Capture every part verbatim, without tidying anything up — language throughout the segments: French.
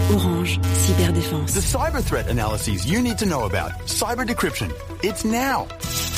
Orange. Cyberdéfense. The cyber threat analyses you need to know about. Cyber decryption. It's now.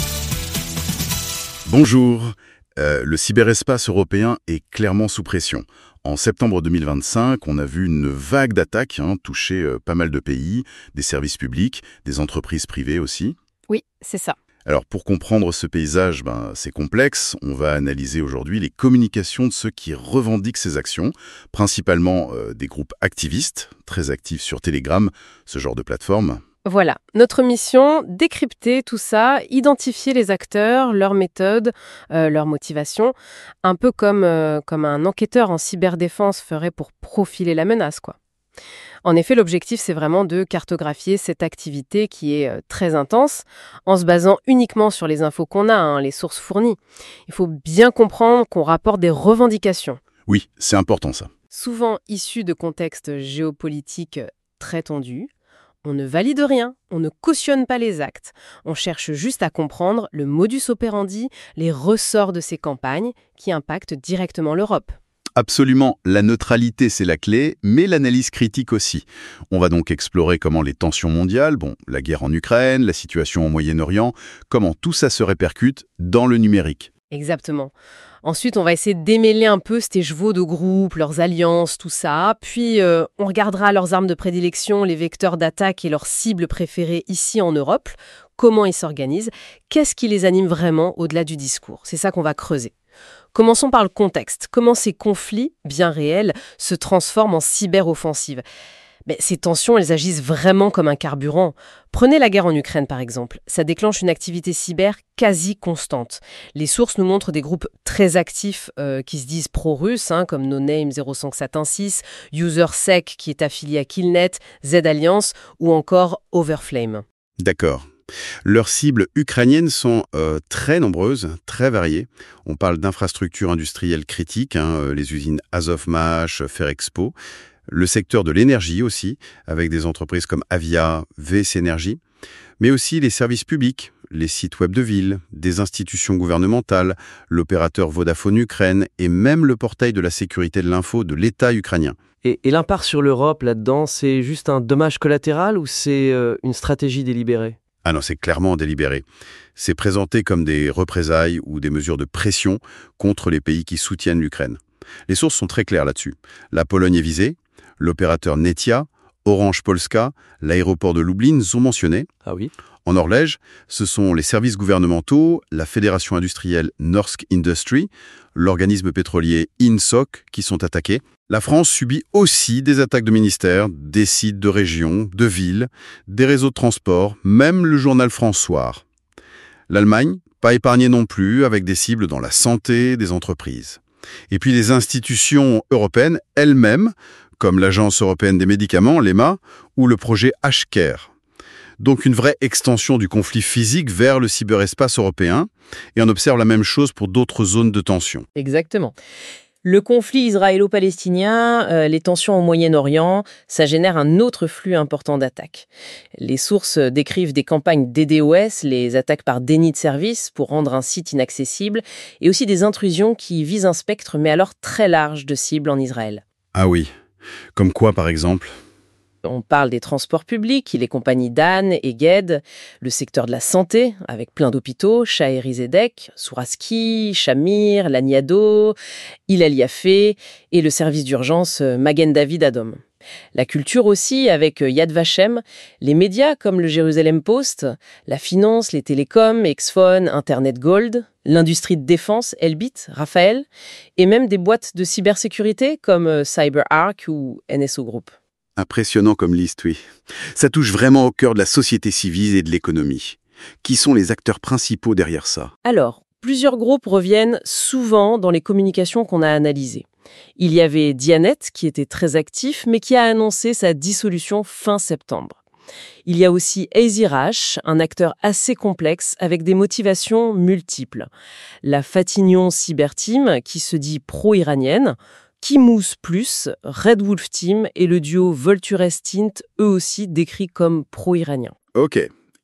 Bonjour. Euh, le cyberespace européen est clairement sous pression. En septembre deux mille vingt-cinq, on a vu une vague d'attaques hein, toucher euh, pas mal de pays, des services publics, des entreprises privées aussi. Oui, c'est ça. Alors pour comprendre ce paysage, ben, c'est complexe. On va analyser aujourd'hui les communications de ceux qui revendiquent ces actions, principalement euh, des groupes activistes, très actifs sur Telegram, ce genre de plateforme. Voilà, notre mission, décrypter tout ça, identifier les acteurs, leurs méthodes, euh, leurs motivations, un peu comme, euh, comme un enquêteur en cyberdéfense ferait pour profiler la menace, quoi. En effet, l'objectif, c'est vraiment de cartographier cette activité qui est euh, très intense, en se basant uniquement sur les infos qu'on a, hein, les sources fournies. Il faut bien comprendre qu'on rapporte des revendications. Oui, c'est important ça. Souvent issues de contextes géopolitiques très tendus. On ne valide rien, on ne cautionne pas les actes. On cherche juste à comprendre le modus operandi, les ressorts de ces campagnes qui impactent directement l'Europe. Absolument, la neutralité c'est la clé, mais l'analyse critique aussi. On va donc explorer comment les tensions mondiales, bon, la guerre en Ukraine, la situation au Moyen-Orient, comment tout ça se répercute dans le numérique. Exactement. Ensuite, on va essayer de démêler un peu ces chevaux de groupe, leurs alliances, tout ça. Puis, euh, on regardera leurs armes de prédilection, les vecteurs d'attaque et leurs cibles préférées ici en Europe. Comment ils s'organisent. Qu'est-ce qui les anime vraiment au-delà du discours? C'est ça qu'on va creuser. Commençons par le contexte. Comment ces conflits, bien réels, se transforment en cyberoffensives? Mais ces tensions, elles agissent vraiment comme un carburant. Prenez la guerre en Ukraine, par exemple. Ça déclenche une activité cyber quasi constante. Les sources nous montrent des groupes très actifs euh, qui se disent pro-russes, hein, comme NoName zéro cinq sept un six, UserSec qui est affilié à Killnet, Z-Alliance ou encore Overflame. D'accord. Leurs cibles ukrainiennes sont euh, très nombreuses, très variées. On parle d'infrastructures industrielles critiques, hein, les usines Azovmash, Ferrexpo. Le secteur de l'énergie aussi, avec des entreprises comme Avia, V S Energy, mais aussi les services publics, les sites web de ville, des institutions gouvernementales, l'opérateur Vodafone Ukraine et même le portail de la sécurité de l'info de l'État ukrainien. Et, et l'impact sur l'Europe là-dedans, c'est juste un dommage collatéral ou c'est euh, une stratégie délibérée ? Ah non, c'est clairement délibéré. C'est présenté comme des représailles ou des mesures de pression contre les pays qui soutiennent l'Ukraine. Les sources sont très claires là-dessus. La Pologne est visée, l'opérateur Netia, Orange Polska, l'aéroport de Lublin sont mentionnés. Ah oui. En Norvège, ce sont les services gouvernementaux, la fédération industrielle Norsk Industry, l'organisme pétrolier INSOC qui sont attaqués. La France subit aussi des attaques de ministères, des sites de régions, de villes, des réseaux de transport, même le journal François. L'Allemagne, pas épargnée non plus, avec des cibles dans la santé des entreprises. Et puis les institutions européennes elles-mêmes, comme l'Agence européenne des médicaments, l'E M A, ou le projet H-Care. Donc une vraie extension du conflit physique vers le cyberespace européen, et on observe la même chose pour d'autres zones de tension. Exactement. Le conflit israélo-palestinien, euh, les tensions au Moyen-Orient, ça génère un autre flux important d'attaques. Les sources décrivent des campagnes D DoS, les attaques par déni de service pour rendre un site inaccessible, et aussi des intrusions qui visent un spectre, mais alors très large de cibles en Israël. Ah oui. Comme quoi, par exemple ? On parle des transports publics, les compagnies Dan et Ged, le secteur de la santé, avec plein d'hôpitaux, Sha'eri Zedek, Souraski, Shamir, Laniado, Hillel Yafé, et le service d'urgence Magen David Adom. La culture aussi, avec Yad Vashem, les médias comme le Jérusalem Post, la finance, les télécoms, Exfon, Internet Gold, l'industrie de défense, Elbit, Raphaël, et même des boîtes de cybersécurité comme CyberArk ou N S O Group. Impressionnant comme liste, oui. Ça touche vraiment au cœur de la société civile et de l'économie. Qui sont les acteurs principaux derrière ça ? Alors, plusieurs groupes reviennent souvent dans les communications qu'on a analysées. Il y avait Diyanet, qui était très actif, mais qui a annoncé sa dissolution fin septembre. Il y a aussi Ezirash, un acteur assez complexe avec des motivations multiples. La Fatignon Cyber Team, qui se dit pro-iranienne, Kimous Plus, Red Wolf Team et le duo Voltures Tint, eux aussi décrits comme pro-iraniens. Ok.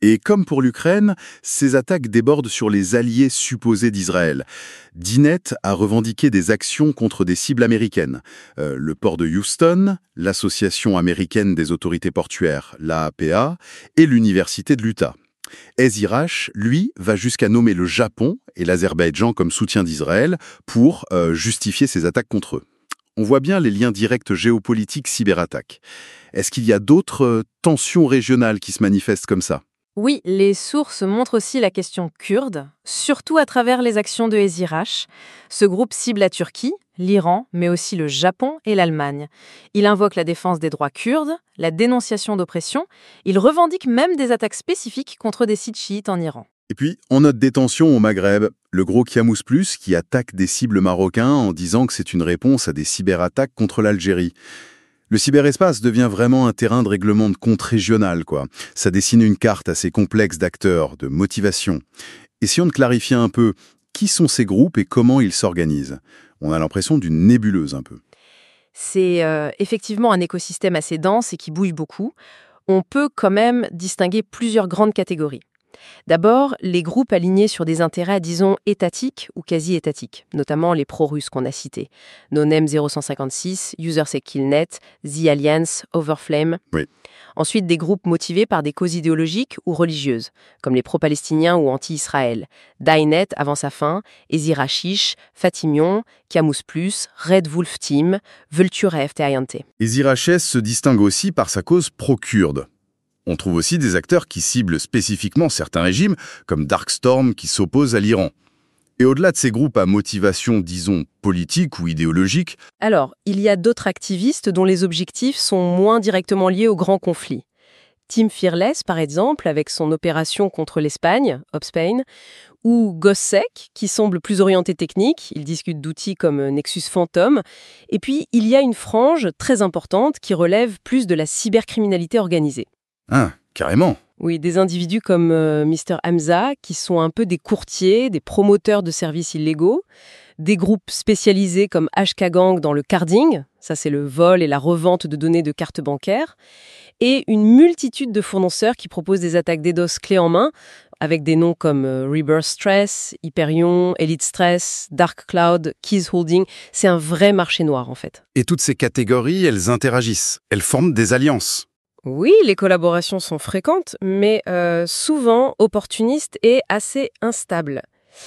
Et comme pour l'Ukraine, ces attaques débordent sur les alliés supposés d'Israël. D net a revendiqué des actions contre des cibles américaines. Euh, le port de Houston, l'Association américaine des autorités portuaires, l'A A P A, et l'Université de l'Utah. Ezirash, lui, va jusqu'à nommer le Japon et l'Azerbaïdjan comme soutien d'Israël pour euh, justifier ses attaques contre eux. On voit bien les liens directs géopolitiques cyberattaques. Est-ce qu'il y a d'autres euh, tensions régionales qui se manifestent comme ça ? Oui, les sources montrent aussi la question kurde, surtout à travers les actions de Ezirash. Ce groupe cible la Turquie, l'Iran, mais aussi le Japon et l'Allemagne. Il invoque la défense des droits kurdes, la dénonciation d'oppression. Il revendique même des attaques spécifiques contre des sites chiites en Iran. Et puis, on note des tensions au Maghreb. Le gros Kiamous Plus qui attaque des cibles marocains en disant que c'est une réponse à des cyberattaques contre l'Algérie. Le cyberespace devient vraiment un terrain de règlement de compte régional, quoi. Ça dessine une carte assez complexe d'acteurs, de motivation. Et si on clarifiait un peu, qui sont ces groupes et comment ils s'organisent ? On a l'impression d'une nébuleuse un peu. C'est euh, effectivement un écosystème assez dense et qui bouge beaucoup. On peut quand même distinguer plusieurs grandes catégories. D'abord, les groupes alignés sur des intérêts, disons, étatiques ou quasi-étatiques, notamment les pro-russes qu'on a cités. NoName zéro cent cinquante-six, UserSecKillNet, The Alliance, Overflame. Oui. Ensuite, des groupes motivés par des causes idéologiques ou religieuses, comme les pro-palestiniens ou anti-Israël. Dynet avant sa fin, Ezirashish, Fatimion, Kiamous Plus, Red Wolf Team, Vulture F T I N T. Eziraches se distingue aussi par sa cause pro-kurde. On trouve aussi des acteurs qui ciblent spécifiquement certains régimes, comme Darkstorm qui s'oppose à l'Iran. Et au-delà de ces groupes à motivation, disons, politique ou idéologique... Alors, il y a d'autres activistes dont les objectifs sont moins directement liés au grand conflit. Team Fearless, par exemple, avec son opération contre l'Espagne, Obspain, ou GhostSec, qui semble plus orienté technique, il discute d'outils comme Nexus Phantom. Et puis, il y a une frange très importante qui relève plus de la cybercriminalité organisée. Ah, carrément. Oui, des individus comme euh, mister Hamza, qui sont un peu des courtiers, des promoteurs de services illégaux, des groupes spécialisés comme H K Gang dans le carding, ça c'est le vol et la revente de données de cartes bancaires, et une multitude de fournisseurs qui proposent des attaques DDoS clés en main, avec des noms comme euh, Rebirth Stress, Hyperion, Elite Stress, Dark Cloud, Keys Holding. C'est un vrai marché noir en fait. Et toutes ces catégories, elles interagissent, elles forment des alliances. Oui, les collaborations sont fréquentes, mais euh, souvent opportunistes et assez instables.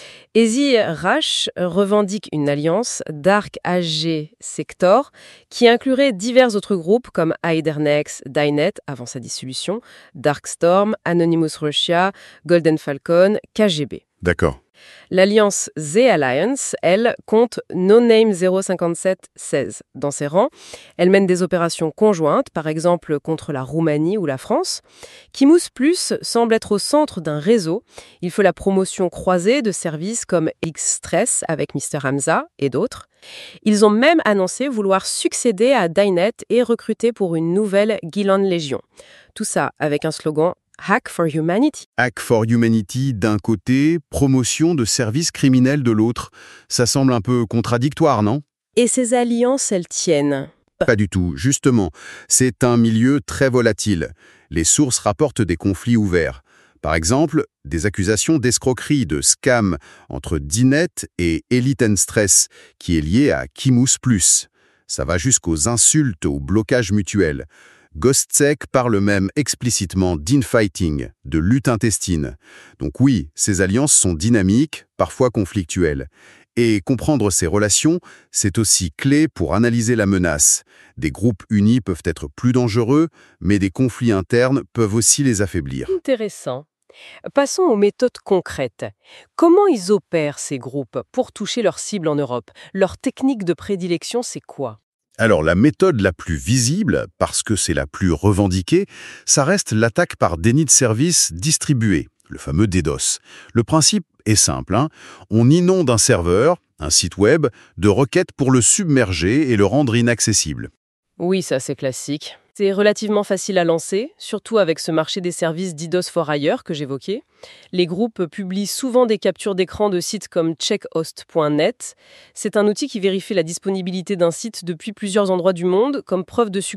Ezirash revendique une alliance Dark A G Sector qui inclurait divers autres groupes comme Hydernex, Dynet avant sa dissolution, Darkstorm, Anonymous Russia, Golden Falcon, K G B. D'accord. L'alliance The Alliance, elle, compte NoName zéro cinquante-sept seize dans ses rangs. Elle mène des opérations conjointes, par exemple contre la Roumanie ou la France. Kiamous Plus semble être au centre d'un réseau. Il fait la promotion croisée de services comme X-Stress avec mister Hamza et d'autres. Ils ont même annoncé vouloir succéder à Dynet et recruter pour une nouvelle Gilon Légion. Tout ça avec un slogan Hack for Humanity. Hack for Humanity d'un côté, promotion de services criminels de l'autre. Ça semble un peu contradictoire, non ? Et ces alliances, elles tiennent. Pas du tout, justement. C'est un milieu très volatile. Les sources rapportent des conflits ouverts. Par exemple, des accusations d'escroquerie, de scam entre Dynet et Elite and Stress, qui est lié à Kiamous Plus. Ça va jusqu'aux insultes, au blocage mutuel. GhostSec parle même explicitement d'infighting, de lutte intestine. Donc oui, ces alliances sont dynamiques, parfois conflictuelles. Et comprendre ces relations, c'est aussi clé pour analyser la menace. Des groupes unis peuvent être plus dangereux, mais des conflits internes peuvent aussi les affaiblir. Intéressant. Passons aux méthodes concrètes. Comment ils opèrent, ces groupes, pour toucher leurs cibles en Europe ? Leur technique de prédilection, c'est quoi ? Alors la méthode la plus visible, parce que c'est la plus revendiquée, ça reste l'attaque par déni de service distribué, le fameux DDoS. Le principe est simple, hein. On inonde un serveur, un site web, de requêtes pour le submerger et le rendre inaccessible. Oui, ça c'est classique. C'est relativement facile à lancer, surtout avec ce marché des services DDoS for Hire que j'évoquais. Les groupes publient souvent des captures d'écran de sites comme checkhost point net. C'est un outil qui vérifie la disponibilité d'un site depuis plusieurs endroits du monde comme preuve de succès.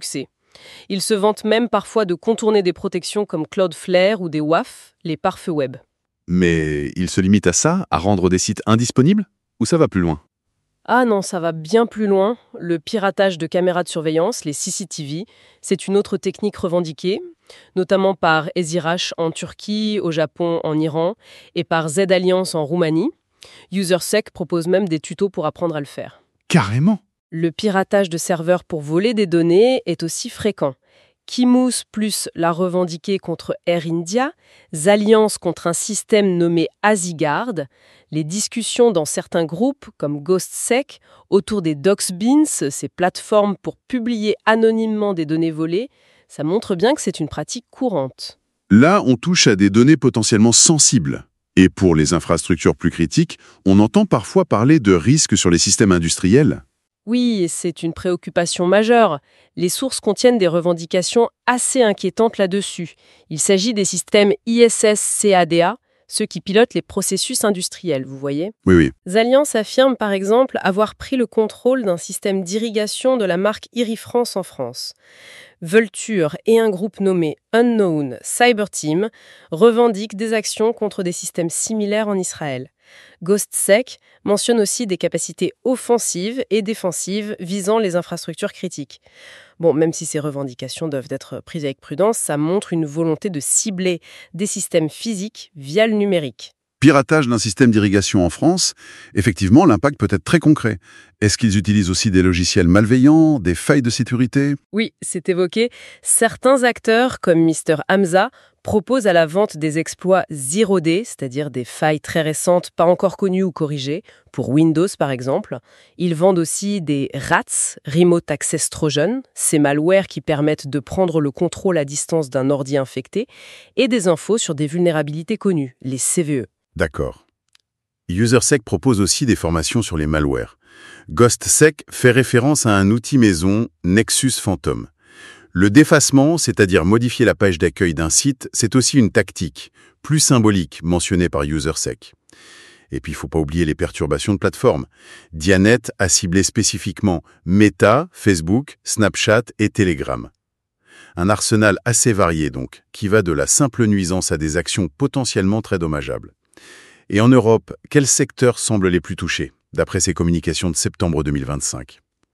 Ils se vantent même parfois de contourner des protections comme Cloudflare ou des W A F, les pare-feux web. Mais ils se limitent à ça, à rendre des sites indisponibles? Ou ça va plus loin? Ah non, ça va bien plus loin. Le piratage de caméras de surveillance, les C C T V, c'est une autre technique revendiquée, notamment par EasyRush en Turquie, au Japon, en Iran, et par Z-Alliance en Roumanie. UserSec propose même des tutos pour apprendre à le faire. Carrément! Le piratage de serveurs pour voler des données est aussi fréquent. Kimous plus l'a revendiqué contre Air India, Zalliance contre un système nommé Asigard, les discussions dans certains groupes comme GhostSec autour des Doxbeans, ces plateformes pour publier anonymement des données volées, ça montre bien que c'est une pratique courante. Là, on touche à des données potentiellement sensibles. Et pour les infrastructures plus critiques, on entend parfois parler de risques sur les systèmes industriels. Oui, c'est une préoccupation majeure. Les sources contiennent des revendications assez inquiétantes là-dessus. Il s'agit des systèmes I S S C A D A, ceux qui pilotent les processus industriels, vous voyez. Oui, oui. Zalliance affirme par exemple avoir pris le contrôle d'un système d'irrigation de la marque IriFrance en France. Vulture et un groupe nommé Unknown Cyberteam revendiquent des actions contre des systèmes similaires en Israël. GhostSec mentionne aussi des capacités offensives et défensives visant les infrastructures critiques. Bon, même si ces revendications doivent être prises avec prudence, ça montre une volonté de cibler des systèmes physiques via le numérique. Piratage d'un système d'irrigation en France, effectivement, l'impact peut être très concret. Est-ce qu'ils utilisent aussi des logiciels malveillants, des failles de sécurité? Oui, c'est évoqué. Certains acteurs, comme mister Hamza, proposent à la vente des exploits zéro D, c'est-à-dire des failles très récentes, pas encore connues ou corrigées, pour Windows par exemple. Ils vendent aussi des R A T S, Remote Access Trojan, ces malwares qui permettent de prendre le contrôle à distance d'un ordi infecté, et des infos sur des vulnérabilités connues, les C V E. D'accord. UserSec propose aussi des formations sur les malwares. GhostSec fait référence à un outil maison Nexus Phantom. Le défacement, c'est-à-dire modifier la page d'accueil d'un site, c'est aussi une tactique, plus symbolique, mentionnée par UserSec. Et puis, il ne faut pas oublier les perturbations de plateforme. Dianet a ciblé spécifiquement Meta, Facebook, Snapchat et Telegram. Un arsenal assez varié, donc, qui va de la simple nuisance à des actions potentiellement très dommageables. Et en Europe, quels secteurs semblent les plus touchés, d'après ces communications de septembre deux mille vingt-cinq?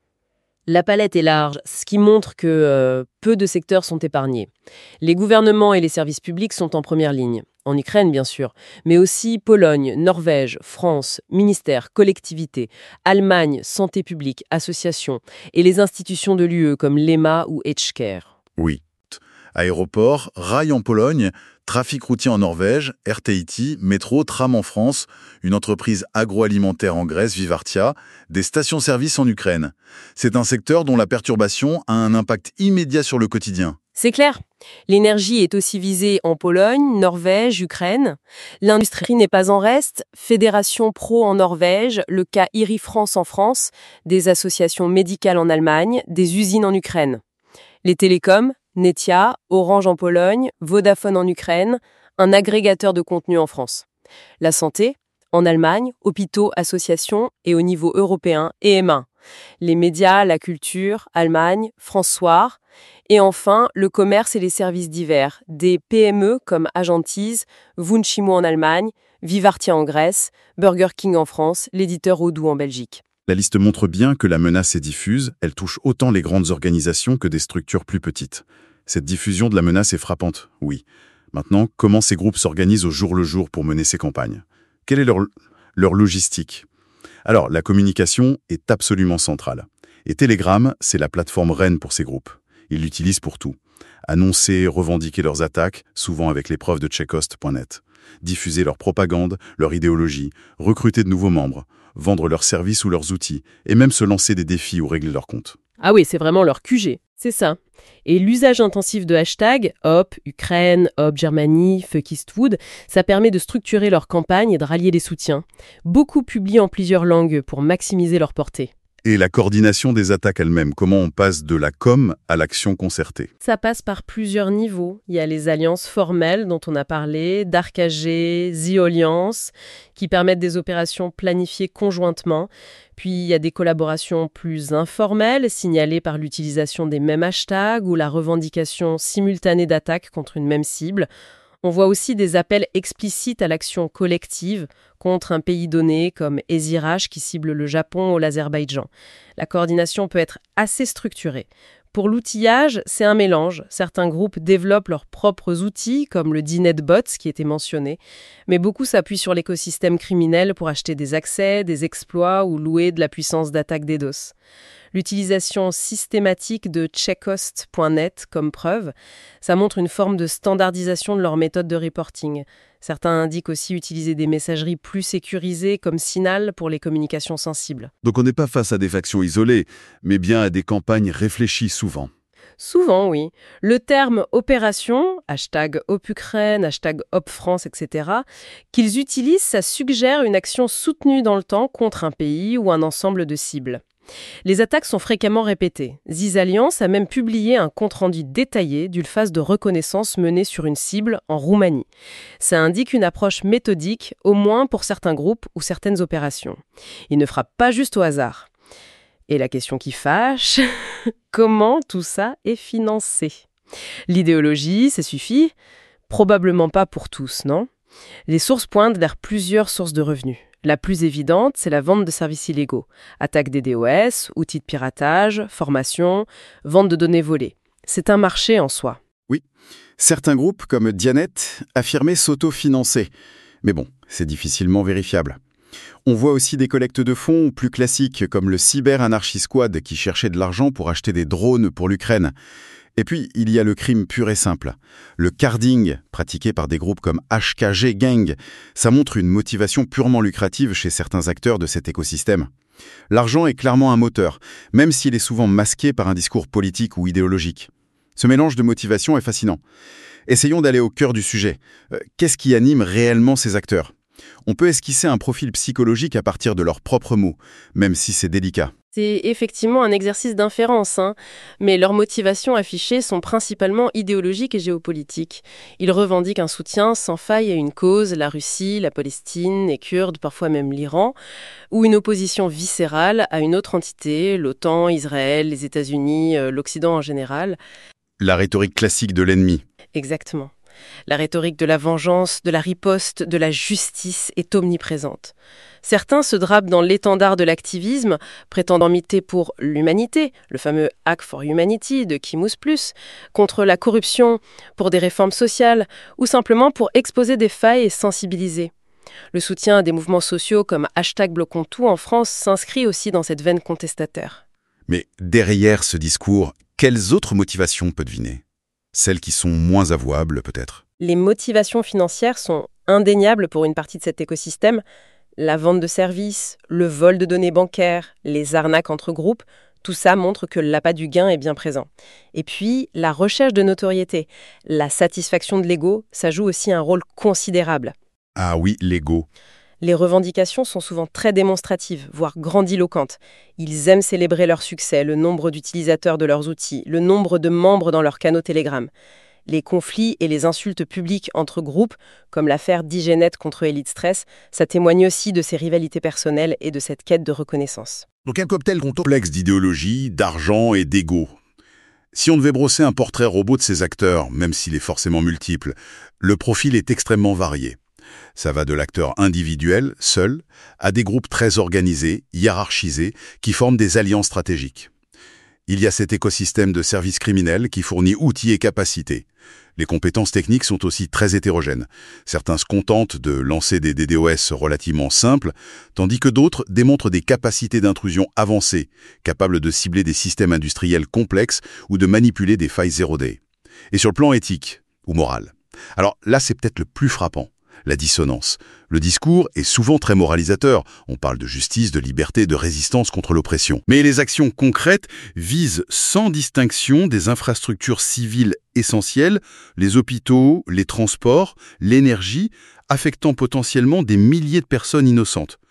La palette est large, ce qui montre que euh, peu de secteurs sont épargnés. Les gouvernements et les services publics sont en première ligne. En Ukraine, bien sûr, mais aussi Pologne, Norvège, France, ministères, collectivités, Allemagne, santé publique, associations, et les institutions de l'U E comme l'E M A ou H-Care. Oui. Aéroport, rail en Pologne, trafic routier en Norvège, R T I T, métro, tram en France, une entreprise agroalimentaire en Grèce, Vivartia, des stations-service en Ukraine. C'est un secteur dont la perturbation a un impact immédiat sur le quotidien. C'est clair. L'énergie est aussi visée en Pologne, Norvège, Ukraine. L'industrie n'est pas en reste. Fédération Pro en Norvège, le cas IriFrance en France, des associations médicales en Allemagne, des usines en Ukraine. Les télécoms, Netia, Orange en Pologne, Vodafone en Ukraine, un agrégateur de contenu en France. La santé, en Allemagne, hôpitaux, associations et au niveau européen, E M A. Les médias, la culture, Allemagne, France Soir. Et enfin, le commerce et les services divers, des P M E comme Agentise, Vunchimo en Allemagne, Vivartia en Grèce, Burger King en France, l'éditeur Odoo en Belgique. La liste montre bien que la menace est diffuse, elle touche autant les grandes organisations que des structures plus petites. Cette diffusion de la menace est frappante, oui. Maintenant, comment ces groupes s'organisent au jour le jour pour mener ces campagnes? Quelle est leur, leur logistique? Alors, la communication est absolument centrale. Et Telegram, c'est la plateforme reine pour ces groupes. Ils l'utilisent pour tout. Annoncer, revendiquer leurs attaques, souvent avec les preuves de Checkost point net. Diffuser leur propagande, leur idéologie, recruter de nouveaux membres, vendre leurs services ou leurs outils, et même se lancer des défis ou régler leurs comptes. Ah oui, c'est vraiment leur Q G, c'est ça. Et l'usage intensif de hashtags, Hop, Ukraine, Hop, Germany, Fuck Eastwood, ça permet de structurer leur campagne et de rallier les soutiens. Beaucoup publient en plusieurs langues pour maximiser leur portée. Et la coordination des attaques elles-mêmes, comment on passe de la com à l'action concertée? Ça passe par plusieurs niveaux. Il y a les alliances formelles dont on a parlé, Dark A G, The Alliance, qui permettent des opérations planifiées conjointement. Puis il y a des collaborations plus informelles, signalées par l'utilisation des mêmes hashtags ou la revendication simultanée d'attaques contre une même cible. On voit aussi des appels explicites à l'action collective contre un pays donné, comme Ezirach qui cible le Japon ou l'Azerbaïdjan. La coordination peut être assez structurée. Pour l'outillage, c'est un mélange. Certains groupes développent leurs propres outils, comme le D NET-Bots qui était mentionné, mais beaucoup s'appuient sur l'écosystème criminel pour acheter des accès, des exploits ou louer de la puissance d'attaque DDoS. L'utilisation systématique de Checkhost point net comme preuve, ça montre une forme de standardisation de leur méthode de reporting. Certains indiquent aussi utiliser des messageries plus sécurisées comme Signal pour les communications sensibles. Donc on n'est pas face à des factions isolées, mais bien à des campagnes réfléchies souvent. Souvent, oui. Le terme « opération », hashtag OpUkraine, hashtag OpFrance, et cetera, qu'ils utilisent, ça suggère une action soutenue dans le temps contre un pays ou un ensemble de cibles. Les attaques sont fréquemment répétées. This Alliance a même publié un compte-rendu détaillé d'une phase de reconnaissance menée sur une cible en Roumanie. Ça indique une approche méthodique, au moins pour certains groupes ou certaines opérations. Il ne frappe pas juste au hasard. Et la question qui fâche, comment tout ça est financé? L'idéologie, ça suffit? Probablement pas pour tous, non? Les sources pointent vers plusieurs sources de revenus. La plus évidente, c'est la vente de services illégaux. Attaque des DDoS, outils de piratage, formation, vente de données volées. C'est un marché en soi. Oui, certains groupes comme Dianet affirmaient s'auto-financer. Mais bon, c'est difficilement vérifiable. On voit aussi des collectes de fonds plus classiques comme le Cyber Anarchy Squad qui cherchait de l'argent pour acheter des drones pour l'Ukraine. Et puis, il y a le crime pur et simple. Le carding, pratiqué par des groupes comme H K G Gang, ça montre une motivation purement lucrative chez certains acteurs de cet écosystème. L'argent est clairement un moteur, même s'il est souvent masqué par un discours politique ou idéologique. Ce mélange de motivation est fascinant. Essayons d'aller au cœur du sujet. Euh, qu'est-ce qui anime réellement ces acteurs ? On peut esquisser un profil psychologique à partir de leurs propres mots, même si c'est délicat. C'est effectivement un exercice d'inférence, hein, mais leurs motivations affichées sont principalement idéologiques et géopolitiques. Ils revendiquent un soutien sans faille à une cause, la Russie, la Palestine, les Kurdes, parfois même l'Iran, ou une opposition viscérale à une autre entité, l'OTAN, Israël, les États-Unis, euh, l'Occident en général. La rhétorique classique de l'ennemi. Exactement. La rhétorique de la vengeance, de la riposte, de la justice est omniprésente. Certains se drapent dans l'étendard de l'activisme, prétendant militer pour l'humanité, le fameux Hack for Humanity de Kimus Plus, contre la corruption, pour des réformes sociales, ou simplement pour exposer des failles et sensibiliser. Le soutien à des mouvements sociaux comme hashtag Bloquons tout en France s'inscrit aussi dans cette veine contestataire. Mais derrière ce discours, quelles autres motivations peut deviner ? Celles qui sont moins avouables, peut-être. Les motivations financières sont indéniables pour une partie de cet écosystème. La vente de services, le vol de données bancaires, les arnaques entre groupes, tout ça montre que l'appât du gain est bien présent. Et puis, la recherche de notoriété, la satisfaction de l'ego, ça joue aussi un rôle considérable. Ah oui, l'ego. Les revendications sont souvent très démonstratives, voire grandiloquentes. Ils aiment célébrer leur succès, le nombre d'utilisateurs de leurs outils, le nombre de membres dans leurs canaux Telegram. Les conflits et les insultes publiques entre groupes, comme l'affaire Digenet contre Elite Stress, ça témoigne aussi de ces rivalités personnelles et de cette quête de reconnaissance. Donc un cocktail complexe d'idéologie, d'argent et d'ego. Si on devait brosser un portrait robot de ces acteurs, même s'il est forcément multiple, le profil est extrêmement varié. Ça va de l'acteur individuel, seul, à des groupes très organisés, hiérarchisés, qui forment des alliances stratégiques. Il y a cet écosystème de services criminels qui fournit outils et capacités. Les compétences techniques sont aussi très hétérogènes. Certains se contentent de lancer des DDoS relativement simples, tandis que d'autres démontrent des capacités d'intrusion avancées, capables de cibler des systèmes industriels complexes ou de manipuler des failles zéro day. Et sur le plan éthique ou moral. Alors là, c'est peut-être le plus frappant. La dissonance. Le discours est souvent très moralisateur. On parle de justice, de liberté, de résistance contre l'oppression. Mais les actions concrètes visent sans distinction des infrastructures civiles essentielles, les hôpitaux, les transports, l'énergie, affectant potentiellement des milliers de personnes innocentes.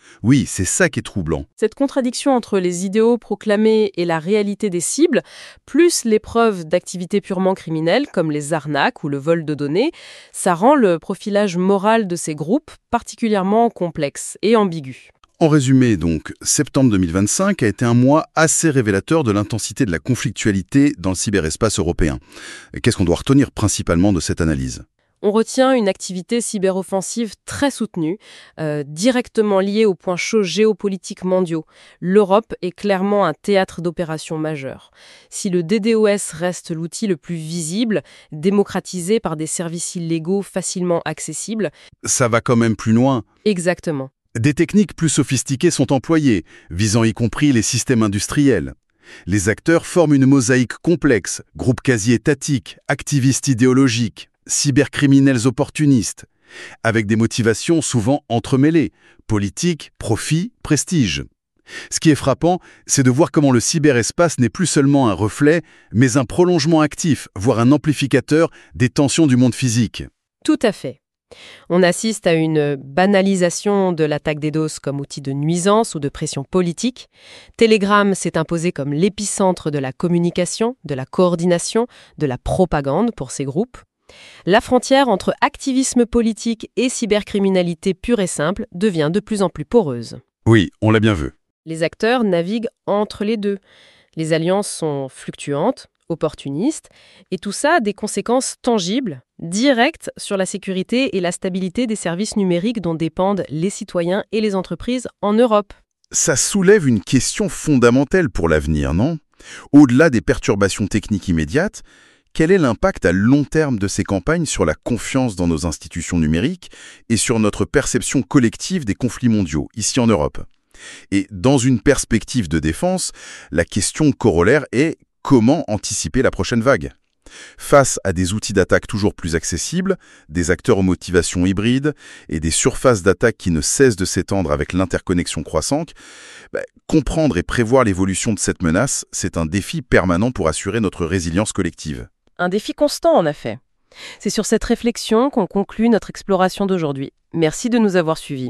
Oui, c'est ça qui est troublant. Cette contradiction entre les idéaux proclamés et la réalité des cibles, plus les preuves d'activités purement criminelles comme les arnaques ou le vol de données, ça rend le profilage moral de ces groupes particulièrement complexe et ambigu. En résumé, donc, septembre deux mille vingt-cinq a été un mois assez révélateur de l'intensité de la conflictualité dans le cyberespace européen. Qu'est-ce qu'on doit retenir principalement de cette analyse ? On retient une activité cyberoffensive très soutenue, euh, directement liée aux points chauds géopolitiques mondiaux. L'Europe est clairement un théâtre d'opérations majeures. Si le D D o S reste l'outil le plus visible, démocratisé par des services illégaux facilement accessibles... Ça va quand même plus loin. Exactement. Des techniques plus sophistiquées sont employées, visant y compris les systèmes industriels. Les acteurs forment une mosaïque complexe, groupes quasi-étatiques, activistes idéologiques, cybercriminels opportunistes, avec des motivations souvent entremêlées, politique, profit, prestige. Ce qui est frappant, c'est de voir comment le cyberespace n'est plus seulement un reflet, mais un prolongement actif, voire un amplificateur des tensions du monde physique. Tout à fait. On assiste à une banalisation de l'attaque DDoS comme outil de nuisance ou de pression politique. Telegram s'est imposé comme l'épicentre de la communication, de la coordination, de la propagande pour ces groupes. La frontière entre activisme politique et cybercriminalité pure et simple devient de plus en plus poreuse. Oui, on l'a bien vu. Les acteurs naviguent entre les deux. Les alliances sont fluctuantes, opportunistes, et tout ça a des conséquences tangibles, directes sur la sécurité et la stabilité des services numériques dont dépendent les citoyens et les entreprises en Europe. Ça soulève une question fondamentale pour l'avenir, non ? Au-delà des perturbations techniques immédiates, quel est l'impact à long terme de ces campagnes sur la confiance dans nos institutions numériques et sur notre perception collective des conflits mondiaux, ici en Europe ? Et dans une perspective de défense, la question corollaire est comment anticiper la prochaine vague ? Face à des outils d'attaque toujours plus accessibles, des acteurs aux motivations hybrides et des surfaces d'attaque qui ne cessent de s'étendre avec l'interconnexion croissante, bah, comprendre et prévoir l'évolution de cette menace, c'est un défi permanent pour assurer notre résilience collective. Un défi constant, en effet. C'est sur cette réflexion qu'on conclut notre exploration d'aujourd'hui. Merci de nous avoir suivis.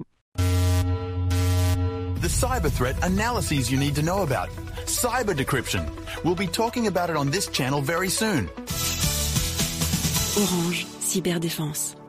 The cyber threat analyses you need to know about. Cyber decryption. We'll be talking about it on this channel very soon. Orange Cyberdéfense.